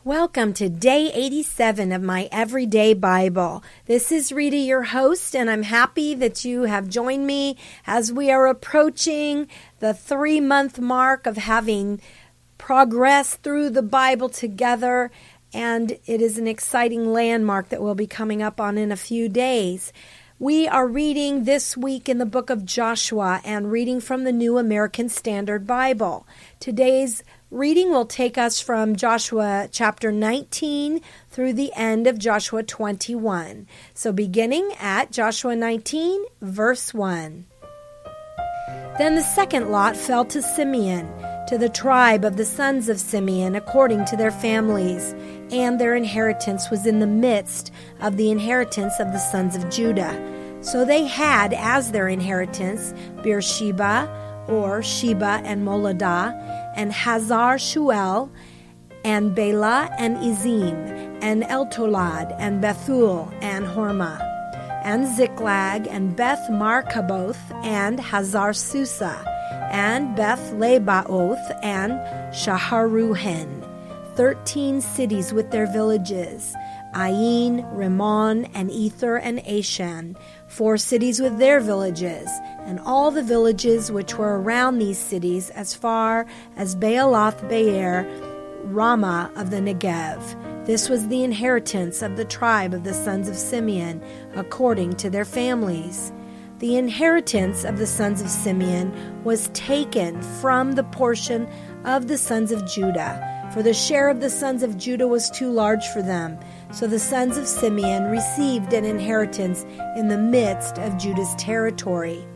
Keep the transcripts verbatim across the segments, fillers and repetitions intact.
Welcome to day eighty-seven of my Everyday Bible. This is Rita, your host, and I'm happy that you have joined me as we are approaching the three-month mark of having progressed through the Bible together, and it is an exciting landmark that we'll be coming up on in a few days. We are reading this week in the book of Joshua and reading from the New American Standard Bible. Today's reading will take us from Joshua chapter nineteen through the end of Joshua twenty-one. So beginning at Joshua nineteen, verse one. Then the second lot fell to Simeon, to the tribe of the sons of Simeon, according to their families, and their inheritance was in the midst of the inheritance of the sons of Judah. So they had as their inheritance Beersheba, or Sheba and Moladah, and Hazar Shuel, and Bela and Ezim, and Eltolad, and Bethul, and Hormah, and Ziklag, and Beth Markaboth, and Hazar Susa, and Beth Lebaoth, and Shaharuhen, thirteen cities with their villages, Ain, Rimmon, and Ether, and Ashan, four cities with their villages, and all the villages which were around these cities as far as Baalath Beer, Ramah of the Negev. This was the inheritance of the tribe of the sons of Simeon, according to their families. The inheritance of the sons of Simeon was taken from the portion of the sons of Judah, for the share of the sons of Judah was too large for them. So the sons of Simeon received an inheritance in the midst of Judah's territory.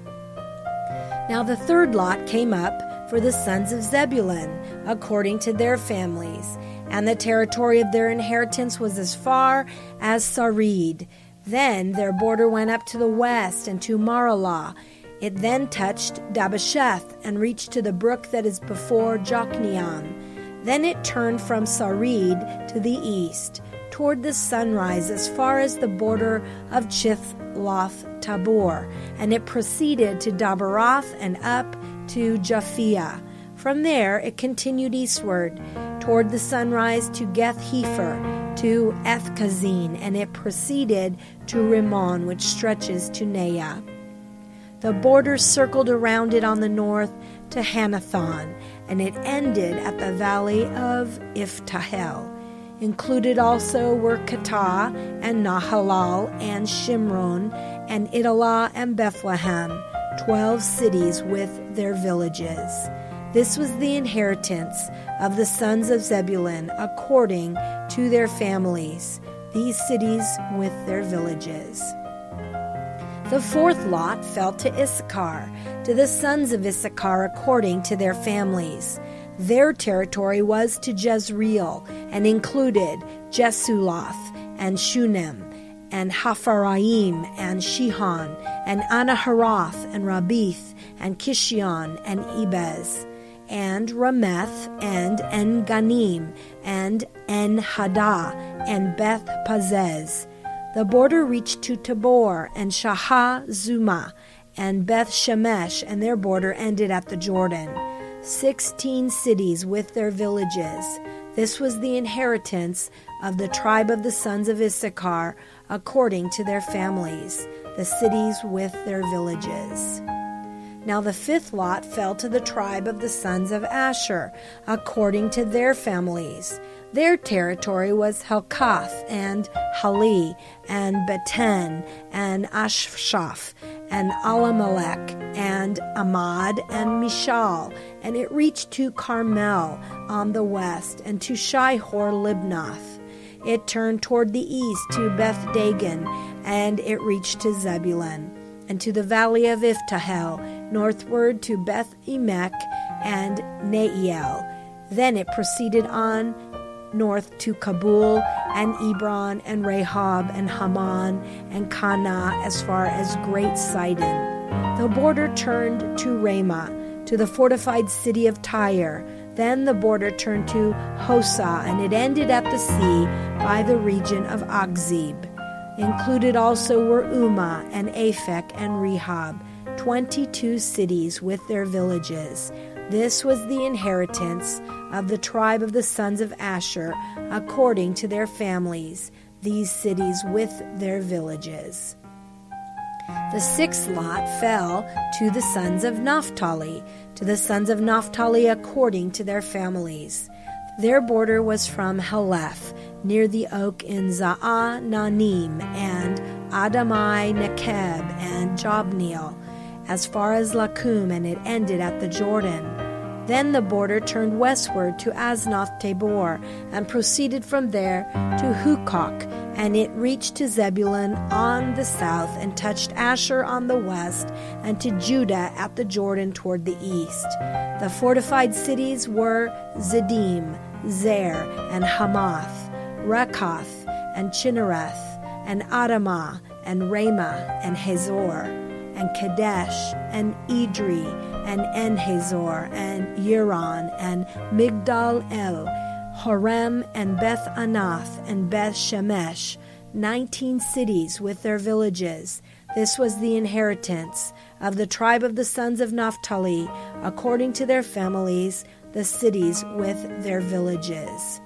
Now the third lot came up for the sons of Zebulun, according to their families, and the territory of their inheritance was as far as Sarid. Then their border went up to the west and to Maralah. It then touched Dabasheth and reached to the brook that is before Jokneam. Then it turned from Sarid to the east, toward the sunrise as far as the border of Chithloth Tabor, and it proceeded to Dabarath and up to Japhia. From there it continued eastward, toward the sunrise to Geth-Hefer, to Ethkazin, and it proceeded to Rimmon, which stretches to Neah. The border circled around it on the north to Hanathon, and it ended at the valley of Iftahel. Included also were Katah and Nahalal and Shimron and Idalah and Bethlehem, twelve cities with their villages. This was the inheritance of the sons of Zebulun according to their families, these cities with their villages. The fourth lot fell to Issachar, to the sons of Issachar according to their families. Their territory was to Jezreel, and included Jesulath, and Shunem, and Hapharaim, and Shihon, and Anaharath, and Rabith, and Kishion, and Ebez, and Rameth, and En-Ganim, and En-Hadah, and Beth Pazez. The border reached to Tabor, and Shahah-Zumah, and Beth Shemesh, and their border ended at the Jordan. Sixteen cities with their villages. This was the inheritance of the tribe of the sons of Issachar, according to their families, the cities with their villages. Now the fifth lot fell to the tribe of the sons of Asher, according to their families. Their territory was Helkath, and Hali, and Beten, and Ashshaph, and Alamelech, and Amad, and Mishal, and it reached to Carmel on the west, and to Shihor-Libnath. It turned toward the east to Beth Dagon, and it reached to Zebulun, and to the valley of Iftahel, northward to Beth Emek and Neiel. Then it proceeded on north to Kabul and Ebron and Rehob and Haman and Kana as far as Great Sidon. The border turned to Ramah, to the fortified city of Tyre. Then the border turned to Hosa, and it ended at the sea by the region of Akzib. Included also were Umah and Aphek and Rehob, twenty-two cities with their villages. This was the inheritance of the tribe of the sons of Asher, according to their families, these cities with their villages. The sixth lot fell to the sons of Naphtali, to the sons of Naphtali according to their families. Their border was from Haleph, near the oak in Za'ananim, and Adamai Nekeb, and Jabneel, as far as Lakum, and it ended at the Jordan. Then the border turned westward to Aznoth Tabor, and proceeded from there to Hukok, and it reached to Zebulun on the south, and touched Asher on the west, and to Judah at the Jordan toward the east. The fortified cities were Ziddim, Zer, and Hamath, Rekath, and Chinnereth, and Adamah, and Ramah, and Hazor, and Kadesh, and Edrei, and En-Hazor, and Yiron, and Migdal-El, Horem, and Beth-Anath, and Beth-Shemesh, nineteen cities with their villages. This was the inheritance of the tribe of the sons of Naphtali, according to their families, the cities with their villages.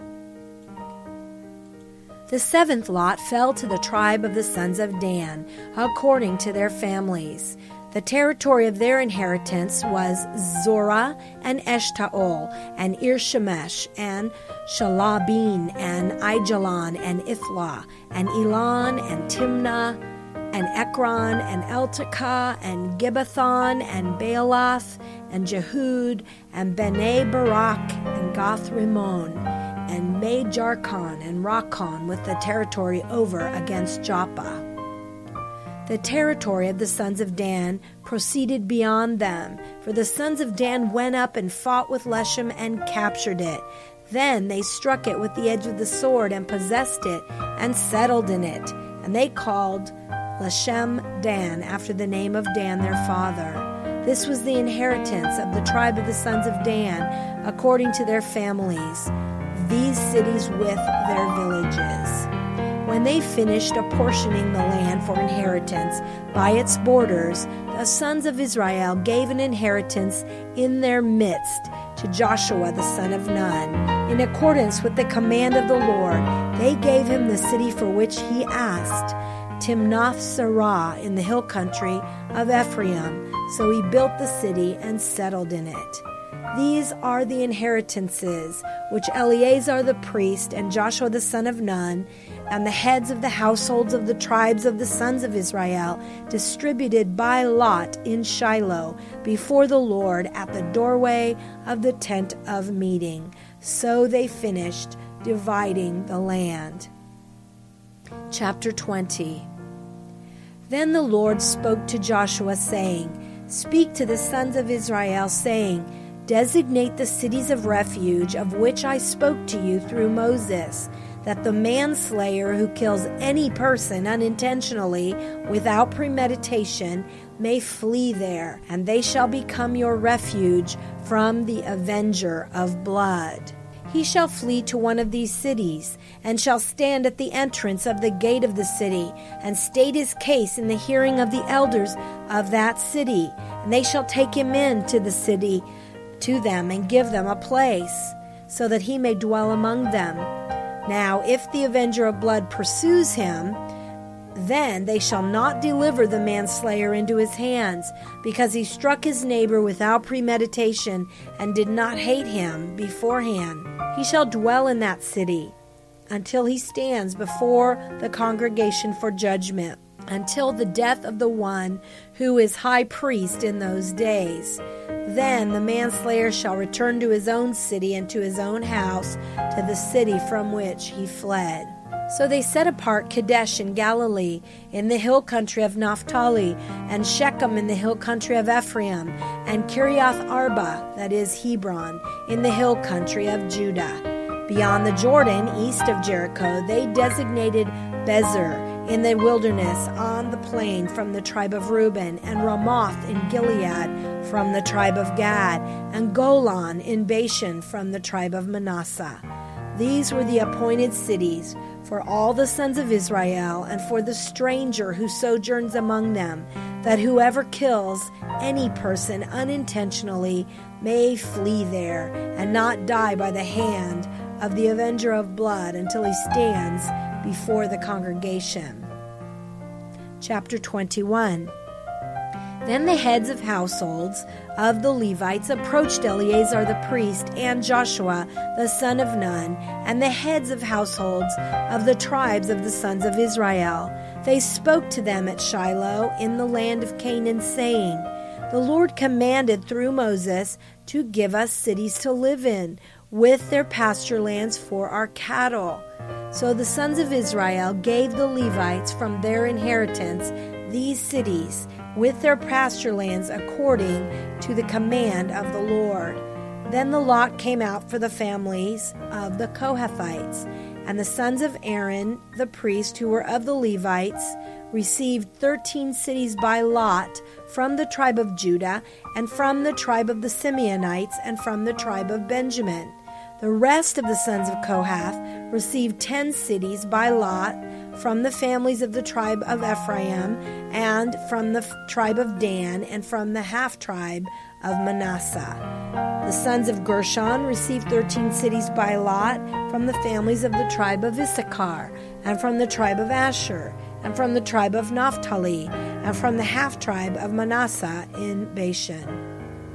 The seventh lot fell to the tribe of the sons of Dan, according to their families. The territory of their inheritance was Zorah, and Eshtaol, and Ir-Shemesh, and Shalabin, and Aijalon, and Ithlah, and Elon, and Timnah, and Ekron, and Eltekah, and Gibbethon, and Baalath, and Jehud, and Bene Barak, and Gath-Rimmon, and May-Jarkon, and Rakkon, with the territory over against Joppa. The territory of the sons of Dan proceeded beyond them, for the sons of Dan went up and fought with Leshem and captured it. Then they struck it with the edge of the sword and possessed it and settled in it. And they called Leshem Dan, after the name of Dan their father. This was the inheritance of the tribe of the sons of Dan, according to their families, these cities with their villages. When they finished apportioning the land for inheritance by its borders, the sons of Israel gave an inheritance in their midst to Joshua the son of Nun. In accordance with the command of the Lord, they gave him the city for which he asked, Timnath-Serah, in the hill country of Ephraim. So he built the city and settled in it. These are the inheritances which Eleazar the priest and Joshua the son of Nun and the heads of the households of the tribes of the sons of Israel distributed by lot in Shiloh before the Lord at the doorway of the tent of meeting. So they finished dividing the land. Chapter twenty. Then the Lord spoke to Joshua, saying, Speak to the sons of Israel, saying, Designate the cities of refuge of which I spoke to you through Moses, that the manslayer who kills any person unintentionally without premeditation may flee there, and they shall become your refuge from the avenger of blood. He shall flee to one of these cities, and shall stand at the entrance of the gate of the city, and state his case in the hearing of the elders of that city, and they shall take him into the city to them and give them a place, so that he may dwell among them. Now, if the avenger of blood pursues him, then they shall not deliver the manslayer into his hands, because he struck his neighbor without premeditation and did not hate him beforehand. He shall dwell in that city until he stands before the congregation for judgment, until the death of the one who is high priest in those days. Then the manslayer shall return to his own city and to his own house, to the city from which he fled. So they set apart Kadesh in Galilee, in the hill country of Naphtali, and Shechem in the hill country of Ephraim, and Kiriath Arba, that is Hebron, in the hill country of Judah. Beyond the Jordan, east of Jericho, they designated Bezer in the wilderness on the plain from the tribe of Reuben, and Ramoth in Gilead from the tribe of Gad, and Golan in Bashan from the tribe of Manasseh. These were the appointed cities for all the sons of Israel, and for the stranger who sojourns among them, that whoever kills any person unintentionally may flee there and not die by the hand of the avenger of blood until he stands before the congregation. Chapter twenty-one. Then the heads of households of the Levites approached Eleazar the priest and Joshua the son of Nun, and the heads of households of the tribes of the sons of Israel. They spoke to them at Shiloh in the land of Canaan, saying, The Lord commanded through Moses to give us cities to live in, with their pasture lands for our cattle. So the sons of Israel gave the Levites from their inheritance these cities, with their pasture lands according to the command of the Lord. Then the lot came out for the families of the Kohathites, and the sons of Aaron, the priest, who were of the Levites, received thirteen cities by lot from the tribe of Judah, and from the tribe of the Simeonites, and from the tribe of Benjamin. The rest of the sons of Kohath received ten cities by lot from the families of the tribe of Ephraim, and from the f- tribe of Dan, and from the half-tribe of Manasseh. The sons of Gershon received thirteen cities by lot from the families of the tribe of Issachar, and from the tribe of Asher, and from the tribe of Naphtali, and from the half-tribe of Manasseh in Bashan.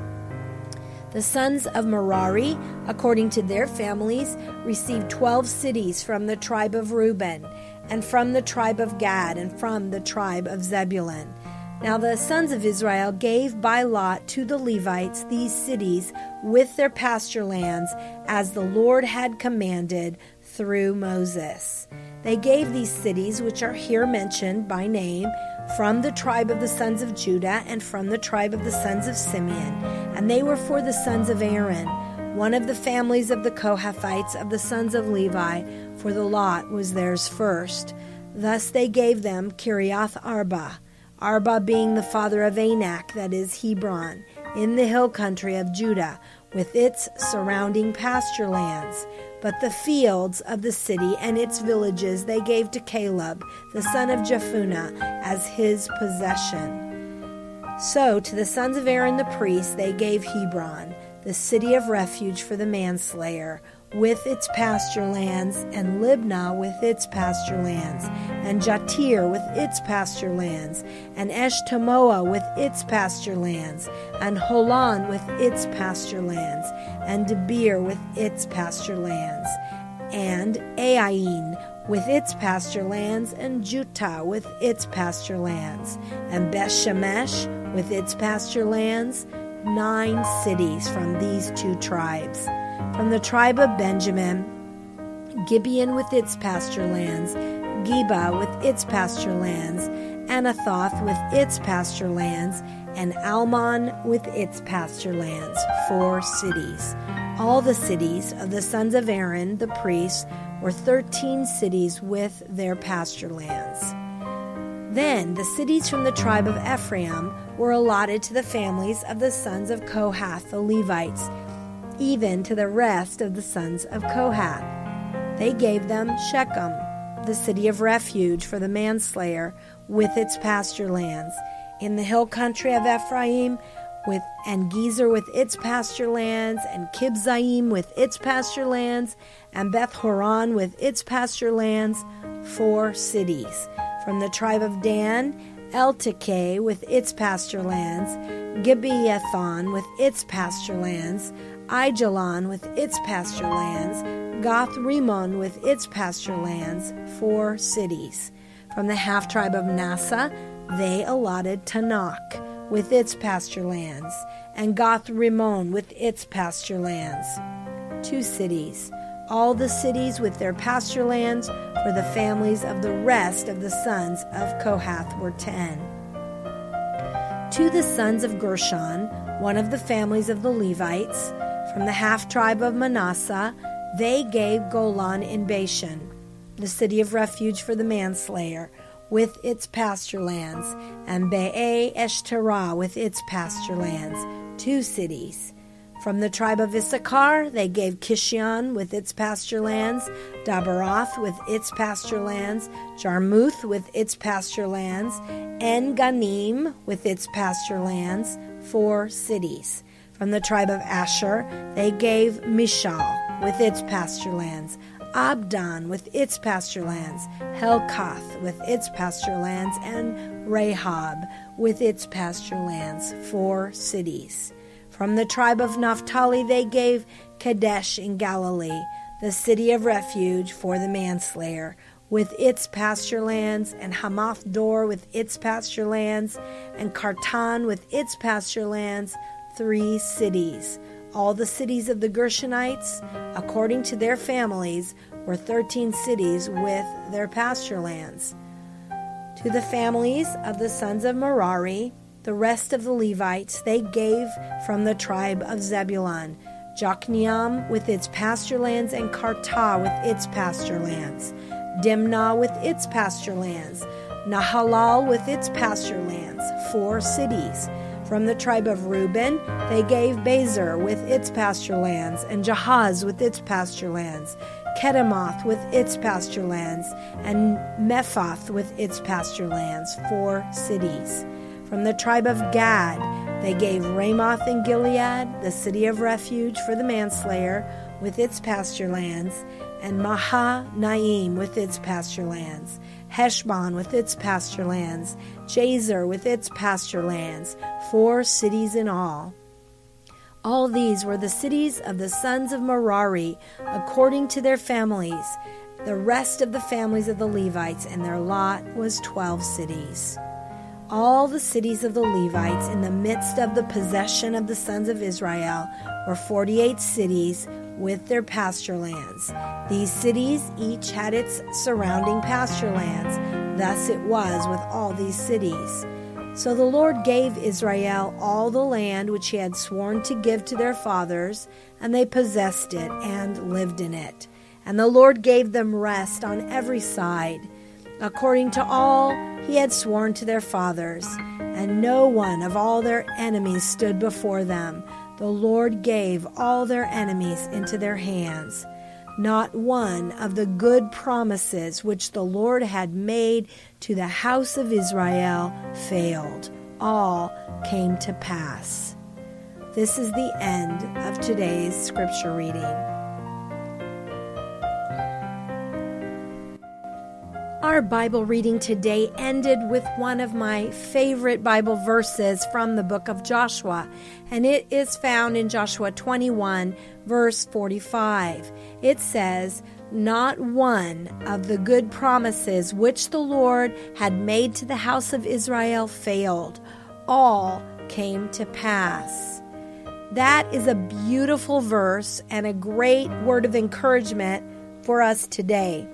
The sons of Merari, according to their families, received twelve cities from the tribe of Reuben, and from the tribe of Gad, and from the tribe of Zebulun. Now the sons of Israel gave by lot to the Levites these cities with their pasture lands, as the Lord had commanded through Moses. They gave these cities, which are here mentioned by name, from the tribe of the sons of Judah, and from the tribe of the sons of Simeon. And they were for the sons of Aaron, one of the families of the Kohathites of the sons of Levi, for the lot was theirs first. Thus they gave them Kiriath Arba, Arba being the father of Anak, that is Hebron, in the hill country of Judah, with its surrounding pasture lands. But the fields of the city and its villages they gave to Caleb, the son of Jephunneh, as his possession. So to the sons of Aaron the priest they gave Hebron, the city of refuge for the manslayer, with its pasture lands, and Libnah with its pasture lands, and Jatir with its pasture lands, and Eshtemoa with its pasture lands, and Holon with its pasture lands, and Debir with its pasture lands, and Ain with its pasture lands, and Juttah with its pasture lands, and Beth-Shemesh with its pasture lands, nine cities from these two tribes. From the tribe of Benjamin, Gibeon with its pasture lands, Geba with its pasture lands, Anathoth with its pasture lands, and Almon with its pasture lands, four cities. All the cities of the sons of Aaron, the priests, were thirteen cities with their pasture lands. Then the cities from the tribe of Ephraim were allotted to the families of the sons of Kohath, the Levites, even to the rest of the sons of Kohath. They gave them Shechem, the city of refuge for the manslayer, with its pasture lands, in the hill country of Ephraim, with and Gezer with its pasture lands, and Kibzaim with its pasture lands, and Beth Horon with its pasture lands, four cities. From the tribe of Dan, Eltekeh with its pasture lands, Gibeathon with its pasture lands, Aijalon with its pasture lands, Goth Rimmon with its pasture lands, four cities. From the half-tribe of Manasseh, they allotted Tanakh with its pasture lands, and Goth Rimmon with its pasture lands, two cities. All the cities with their pasture lands for the families of the rest of the sons of Kohath were ten. To the sons of Gershon, one of the families of the Levites, from the half-tribe of Manasseh, they gave Golan in Bashan, the city of refuge for the manslayer, with its pasture lands, and Be'eh Eshterah with its pasture lands, two cities. From the tribe of Issachar, they gave Kishion with its pasture lands, Dabaroth with its pasture lands, Jarmuth with its pasture lands, En-Ganim with its pasture lands, four cities. From the tribe of Asher, they gave Mishal with its pasture lands, Abdon with its pasture lands, Helkath with its pasture lands, and Rahab with its pasture lands, four cities. From the tribe of Naphtali, they gave Kadesh in Galilee, the city of refuge for the manslayer, with its pasture lands, and Hamath Dor with its pasture lands, and Kartan with its pasture lands, three cities. All the cities of the Gershonites, according to their families, were thirteen cities with their pasture lands. To the families of the sons of Merari, the rest of the Levites, they gave from the tribe of Zebulun, Jokneam with its pasture lands, and Kartah with its pasture lands, Dimnah with its pasture lands, Nahalal with its pasture lands, four cities. From the tribe of Reuben, they gave Bezer with its pasture lands, and Jahaz with its pasture lands, Kedemoth with its pasture lands, and Mephath with its pasture lands, four cities. From the tribe of Gad, they gave Ramoth in Gilead, the city of refuge for the manslayer, with its pasture lands, and Mahanaim with its pasture lands, Heshbon with its pasture lands, Jazer with its pasture lands, four cities in all. All these were the cities of the sons of Merari, according to their families, the rest of the families of the Levites, and their lot was twelve cities. All the cities of the Levites in the midst of the possession of the sons of Israel were forty-eight cities with their pasture lands. These cities each had its surrounding pasture lands. Thus it was with all these cities. So the Lord gave Israel all the land which he had sworn to give to their fathers, and they possessed it and lived in it. And the Lord gave them rest on every side, according to all he had sworn to their fathers, and no one of all their enemies stood before them. The Lord gave all their enemies into their hands. Not one of the good promises which the Lord had made to the house of Israel failed. All came to pass. This is the end of today's scripture reading. Our Bible reading today ended with one of my favorite Bible verses from the book of Joshua, and it is found in Joshua twenty-one, verse forty-five. It says, "Not one of the good promises which the Lord had made to the house of Israel failed. All came to pass." That is a beautiful verse and a great word of encouragement for us today.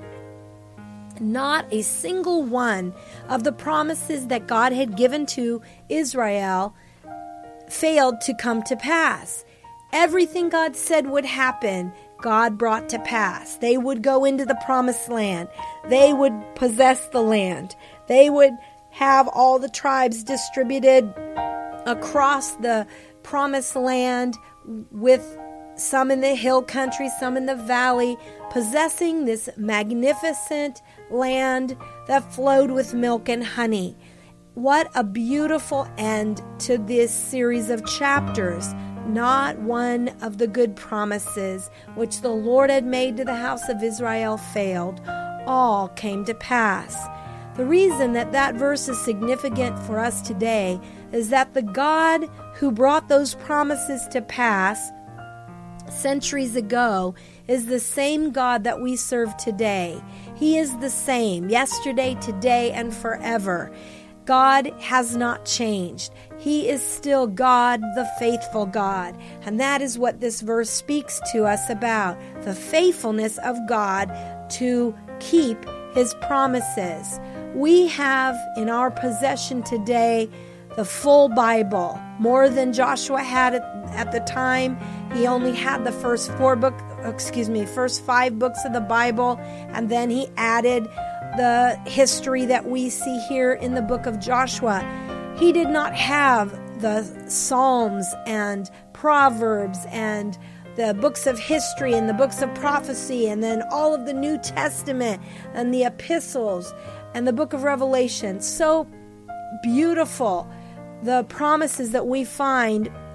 Not a single one of the promises that God had given to Israel failed to come to pass. Everything God said would happen, God brought to pass. They would go into the promised land. They would possess the land. They would have all the tribes distributed across the promised land, with some in the hill country, some in the valley, possessing this magnificent land that flowed with milk and honey. What a beautiful end to this series of chapters. Not one of the good promises which the Lord had made to the house of Israel failed. All came to pass. The reason that that verse is significant for us today is that the God who brought those promises to pass centuries ago is the same God that we serve today. He is the same yesterday, today, and forever. God has not changed. He is still God, the faithful God. And that is what this verse speaks to us about, the faithfulness of God to keep his promises. We have in our possession today the full Bible, more than Joshua had at, at the time. He only had the first four book, excuse me, first five books of the Bible, and then he added the history that we see here in the book of Joshua. He did not have the Psalms and Proverbs and the books of history and the books of prophecy, and then all of the New Testament and the epistles and the book of Revelation. So beautiful, the promises that we find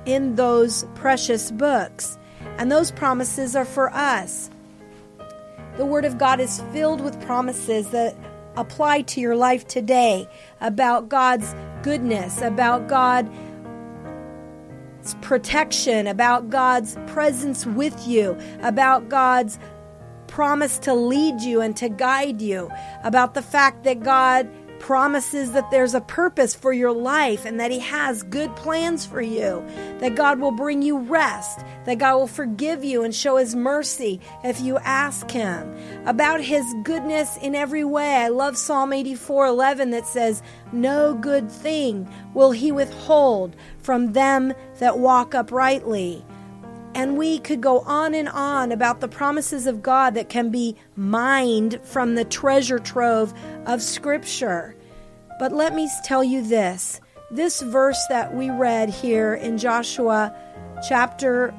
in those precious books. And those promises are for us. The Word of God is filled with promises that apply to your life today about God's goodness, about God's protection, about God's presence with you, about God's promise to lead you and to guide you, about the fact that God promises that there's a purpose for your life and that He has good plans for you, that God will bring you rest, that God will forgive you and show His mercy if you ask Him, about His goodness in every way. I love Psalm eighty-four eleven that says, "No good thing will He withhold from them that walk uprightly." And we could go on and on about the promises of God that can be mined from the treasure trove of Scripture. But let me tell you this. This verse that we read here in Joshua chapter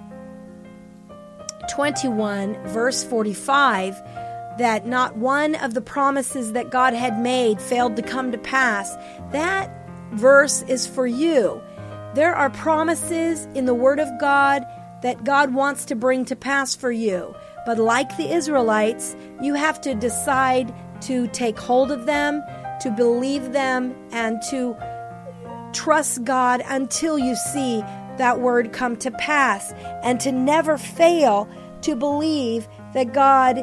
twenty-one, verse forty-five, that not one of the promises that God had made failed to come to pass, that verse is for you. There are promises in the Word of God that God wants to bring to pass for you. But like the Israelites, you have to decide to take hold of them, to believe them, and to trust God until you see that word come to pass, and to never fail to believe that God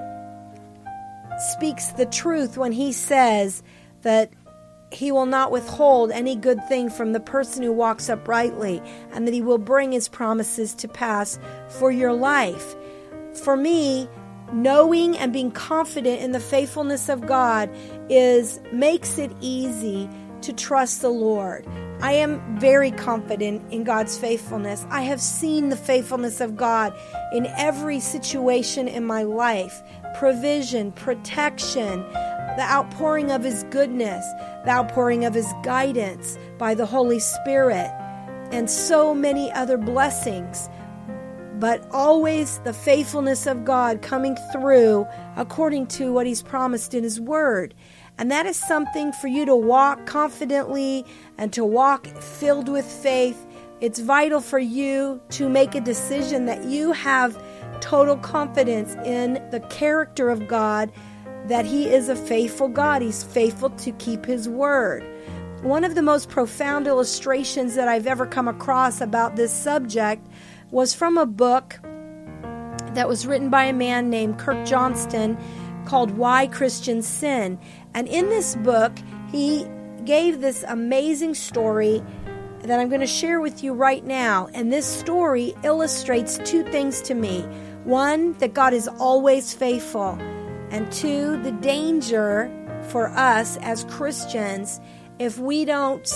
speaks the truth when He says that He will not withhold any good thing from the person who walks uprightly, and that He will bring His promises to pass for your life. For me, knowing and being confident in the faithfulness of God is makes it easy to trust the Lord. I am very confident in God's faithfulness. I have seen the faithfulness of God in every situation in my life. Provision, protection, the outpouring of His goodness, the outpouring of His guidance by the Holy Spirit, and so many other blessings. But always the faithfulness of God coming through according to what He's promised in His Word. And that is something for you to walk confidently and to walk filled with faith. It's vital for you to make a decision that you have total confidence in the character of God, that He is a faithful God. He's faithful to keep His word. One of the most profound illustrations that I've ever come across about this subject was from a book that was written by a man named Kirk Johnston called Why Christians Sin. And in this book, he gave this amazing story that I'm going to share with you right now. And this story illustrates two things to me. One, that God is always faithful. And two, the danger for us as Christians if we don't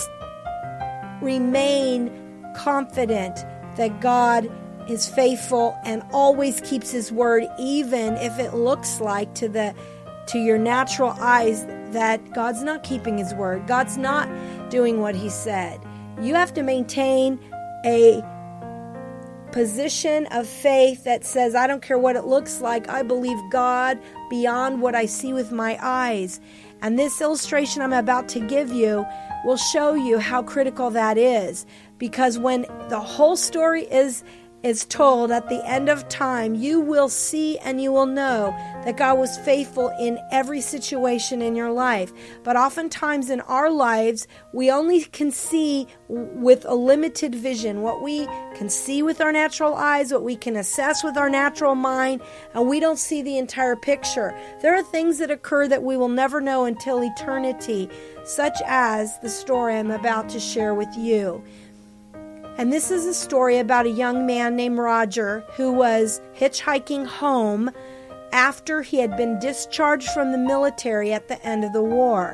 remain confident that God is faithful and always keeps His word, even if it looks like to the to your natural eyes that God's not keeping His word. God's not doing what He said. You have to maintain a position of faith that says, I don't care what it looks like, I believe God beyond what I see with my eyes. And this illustration I'm about to give you will show you how critical that is. Because when the whole story is is told at the end of time, you will see and you will know that God was faithful in every situation in your life. But oftentimes in our lives, we only can see with a limited vision, what we can see with our natural eyes, what we can assess with our natural mind, and we don't see the entire picture. There are things that occur that we will never know until eternity, such as the story I'm about to share with you. And this is a story about a young man named Roger who was hitchhiking home after he had been discharged from the military at the end of the war.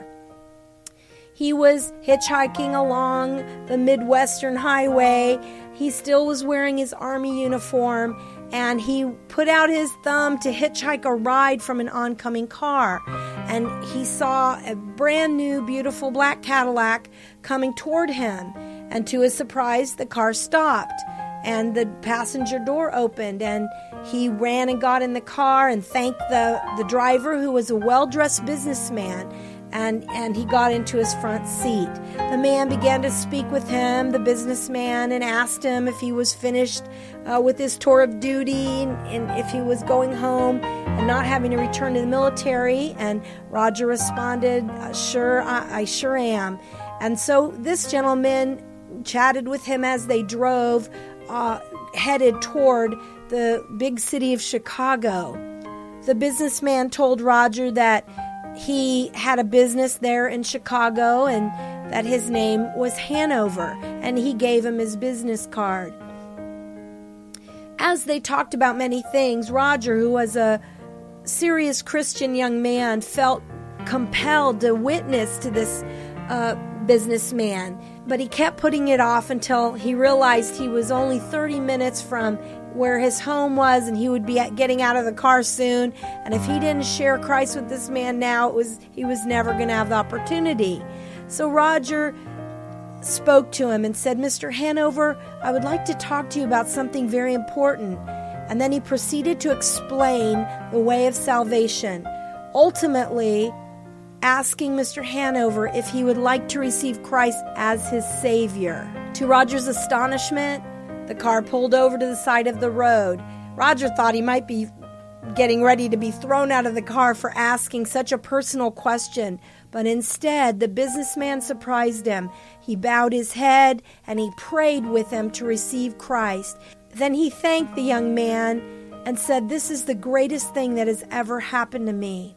He was hitchhiking along the Midwestern Highway. He still was wearing his Army uniform, and he put out his thumb to hitchhike a ride from an oncoming car. And he saw a brand new, beautiful black Cadillac coming toward him. And to his surprise, the car stopped and the passenger door opened, and he ran and got in the car and thanked the, the driver, who was a well-dressed businessman. and, and he got into his front seat. The man began to speak with him, the businessman, and asked him if he was finished uh, with his tour of duty and, and if he was going home and not having to return to the military. And Roger responded, sure, I, I sure am. And so this gentleman chatted with him as they drove, uh, headed toward the big city of Chicago. The businessman told Roger that he had a business there in Chicago and that his name was Hanover, and he gave him his business card. As they talked about many things, Roger, who was a serious Christian young man, felt compelled to witness to this uh, businessman, but he kept putting it off until he realized he was only thirty minutes from where his home was, and he would be getting out of the car soon. And if he didn't share Christ with this man now, it was he was never going to have the opportunity. So Roger spoke to him and said, Mister Hanover, I would like to talk to you about something very important. And then he proceeded to explain the way of salvation, ultimately asking Mister Hanover if he would like to receive Christ as his Savior. To Roger's astonishment, the car pulled over to the side of the road. Roger thought he might be getting ready to be thrown out of the car for asking such a personal question, but instead the businessman surprised him. He bowed his head and he prayed with him to receive Christ. Then he thanked the young man and said, "This is the greatest thing that has ever happened to me."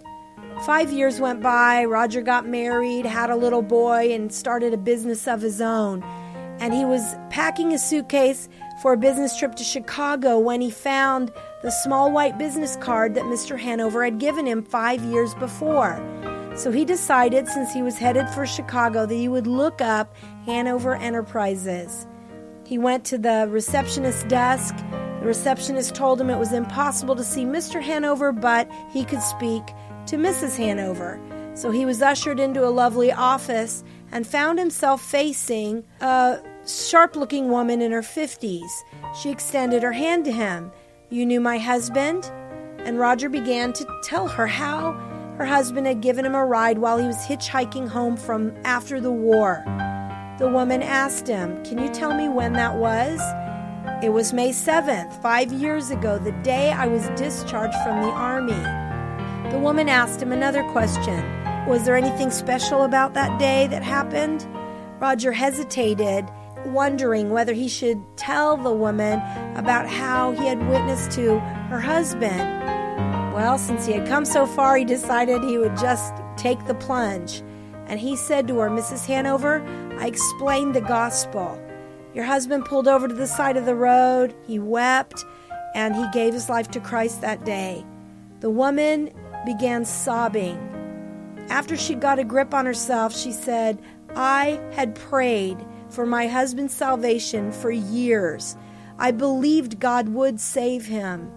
Five years went by. Roger got married, had a little boy, and started a business of his own. And he was packing a suitcase for a business trip to Chicago when he found the small white business card that Mister Hanover had given him five years before. So he decided, since he was headed for Chicago, that he would look up Hanover Enterprises. He went to the receptionist's desk. The receptionist told him it was impossible to see Mister Hanover, but he could speak to Missus Hanover. So he was ushered into a lovely office and found himself facing a sharp-looking woman in her fifties. She extended her hand to him. "You knew my husband?" And Roger began to tell her how her husband had given him a ride while he was hitchhiking home from after the war. The woman asked him, "Can you tell me when that was?" "It was May seventh, five years ago, the day I was discharged from the army." The woman asked him another question. "Was there anything special about that day that happened?" Roger hesitated, wondering whether he should tell the woman about how he had witnessed to her husband. Well, since he had come so far, he decided he would just take the plunge. And he said to her, "Missus Hanover, I explained the gospel. Your husband pulled over to the side of the road, he wept, and he gave his life to Christ that day." The woman began sobbing. After she got a grip on herself, she said, "I had prayed for my husband's salvation for years. I believed God would save him."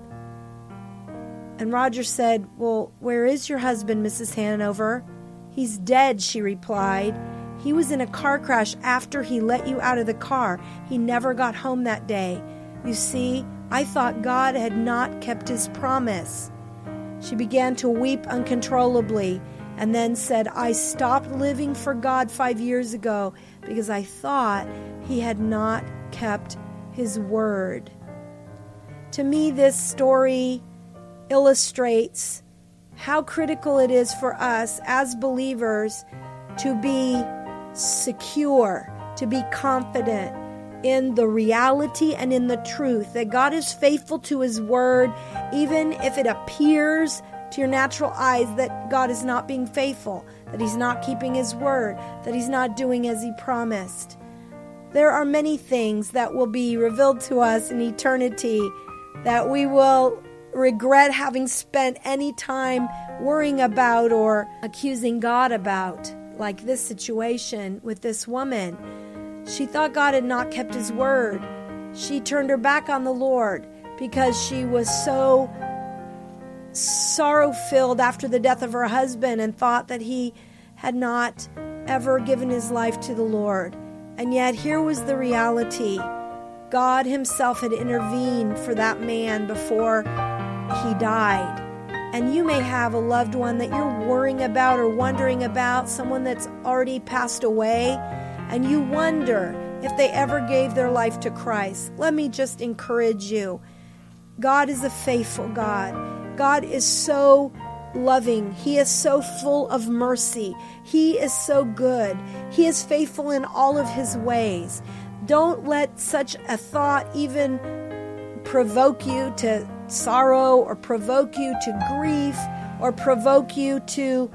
And Roger said, "Well, where is your husband, Missus Hanover?" "He's dead," she replied. "He was in a car crash after he let you out of the car. He never got home that day. You see, I thought God had not kept his promise." She began to weep uncontrollably and then said, "I stopped living for God five years ago because I thought he had not kept his word." To me, this story illustrates how critical it is for us as believers to be secure, to be confident in the reality and in the truth that God is faithful to his word, even if it appears to your natural eyes that God is not being faithful, that he's not keeping his word, that he's not doing as he promised. There are many things that will be revealed to us in eternity that we will regret having spent any time worrying about or accusing God about, like this situation with this woman. She thought God had not kept his word. She turned her back on the Lord because she was so sorrow-filled after the death of her husband and thought that he had not ever given his life to the Lord. And yet here was the reality. God himself had intervened for that man before he died. And you may have a loved one that you're worrying about or wondering about, someone that's already passed away, and you wonder if they ever gave their life to Christ. Let me just encourage you. God is a faithful God. God is so loving. He is so full of mercy. He is so good. He is faithful in all of his ways. Don't let such a thought even provoke you to sorrow or provoke you to grief or provoke you to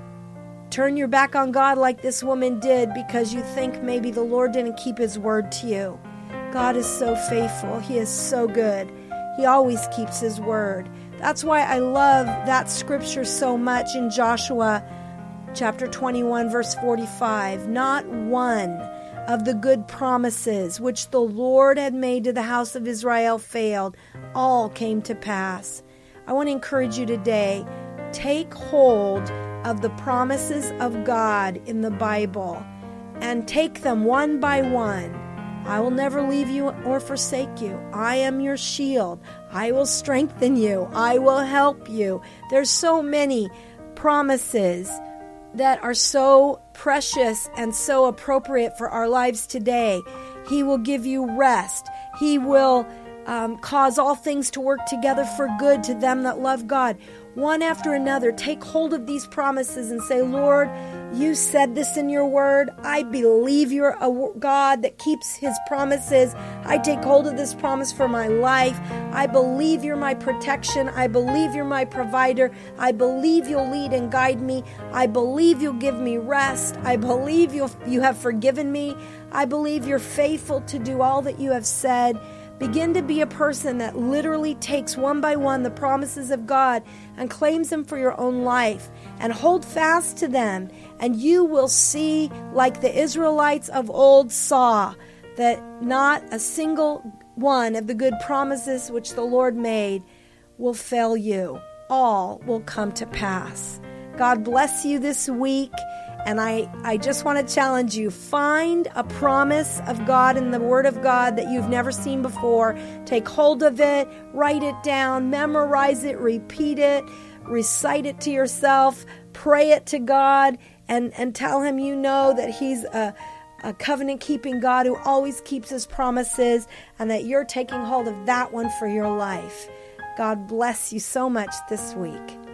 turn your back on God like this woman did because you think maybe the Lord didn't keep his word to you. God is so faithful. He is so good. He always keeps his word. That's why I love that scripture so much in Joshua chapter twenty-one, verse forty-five. Not one of the good promises which the Lord had made to the house of Israel failed. All came to pass. I want to encourage you today, take hold of the promises of God in the Bible and take them one by one. I will never leave you or forsake you. I am your shield. I will strengthen you. I will help you. There's so many promises that are so precious and so appropriate for our lives today. He will give you rest. He will um, cause all things to work together for good to them that love God. One after another, take hold of these promises and say, Lord, you said this in your word. I believe you're a God that keeps his promises. I take hold of this promise for my life. I believe you're my protection. I believe you're my provider. I believe you'll lead and guide me. I believe you'll give me rest. I believe you'll, you have forgiven me. I believe you're faithful to do all that you have said. Begin to be a person that literally takes one by one the promises of God and claims them for your own life and hold fast to them. And you will see, like the Israelites of old saw, that not a single one of the good promises which the Lord made will fail you. All will come to pass. God bless you this week. And I, I just want to challenge you, find a promise of God in the Word of God that you've never seen before. Take hold of it, write it down, memorize it, repeat it, recite it to yourself, pray it to God, and, and tell him you know that he's a, a covenant-keeping God who always keeps his promises and that you're taking hold of that one for your life. God bless you so much this week.